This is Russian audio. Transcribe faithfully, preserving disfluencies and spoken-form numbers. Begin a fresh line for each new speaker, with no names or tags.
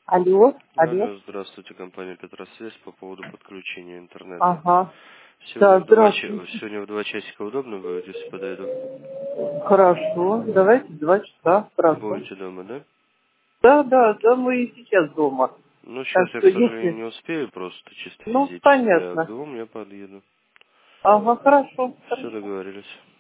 Алло, алло.
Алло, здравствуйте, компания Петросвязь по поводу подключения интернета.
Ага.
Сегодня
Да,
в два, ча-
здравствуйте.
сегодня в два часика удобно будет, если подойду?
Хорошо. Давайте два часа. Хорошо.
Будете дома, да?
Да, да, да, мы и сейчас дома.
Ну,
Так
сейчас я,
что
к сожалению,
если...
не успею просто чисто
Ну,
физически, а к
понятно.
двум я подъеду.
Ага, хорошо,
Все
хорошо.
договорились.